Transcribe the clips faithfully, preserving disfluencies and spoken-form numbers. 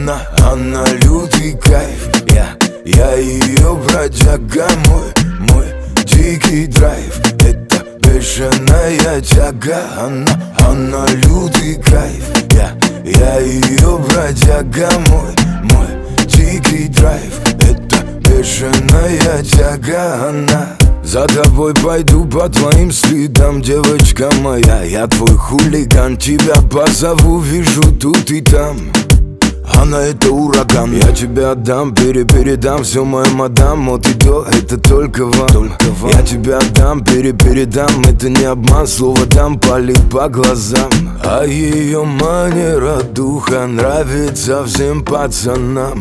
Она, она лютый кайф. Я, я ее бродяга, мой, мой дикий драйв. Это бешеная тяга. Она, она лютый кайф. Я, я ее бродяга, мой, мой дикий драйв. Это бешеная тяга. Она. За тобой пойду по твоим следам, девочка моя. Я твой хулиган, тебя позову, вижу тут и там. Она это ураган, я тебя отдам, перепередам все моей мадам. От и до, это только вам, только вам. Я тебя отдам, перепередам, это не обман. Слово дам, палит по глазам. А ее манера духа нравится всем пацанам.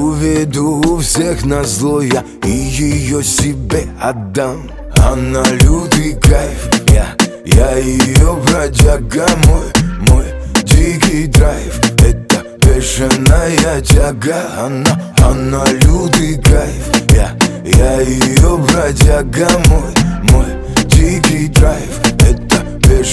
Уведу у всех назло я и ее себе отдам. Она лютый кайф. Я, я ее бродяга, мой, мой дикий драйв. Это бешеная тяга. Она, она лютый кайф. Я, я ее бродяга, мой, мой дикий драйв. Это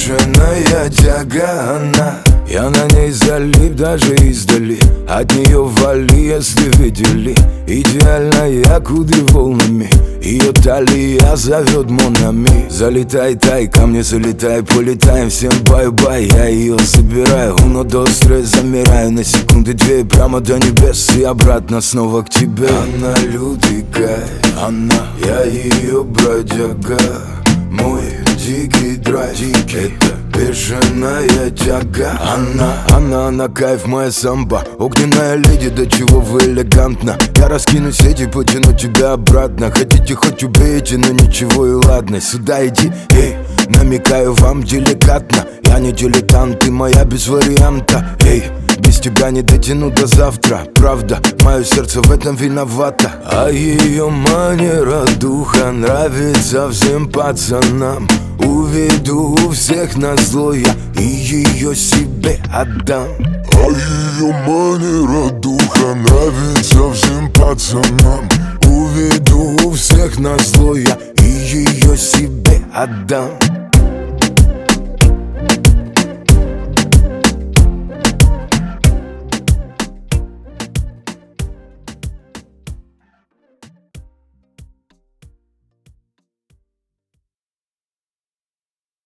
бешеная тяга. Она. Я на ней залип даже издали. От нее вали, если видели. Идеальная кудри волнами. Ее талия зовет монами. Залетай, тай, ко мне залетай. Полетаем, всем бай-бай. Я ее забираю, но до стресс замираю. На секунды две, прямо до небес. И обратно снова к тебе. Она лютый кайф. Она, я ее бродяга, мой дикий драйв. Это бешеная тяга. Она, она, она кайф, моя самба. Огненная леди, до чего вы элегантно. Я раскину сети, потяну тебя обратно. Хотите хоть убейте, но ничего и ладно. Сюда иди, эй, намекаю вам деликатно. Я не дилетант, ты моя без варианта. Эй, без тебя не дотяну до завтра. Правда, мое сердце в этом виновато. А ее манера духа нравится всем пацанам. Уведу у всех назло я и ее себе отдам. А ее манера духа нравится всем пацанам. Уведу у всех назло я и ее себе отдам.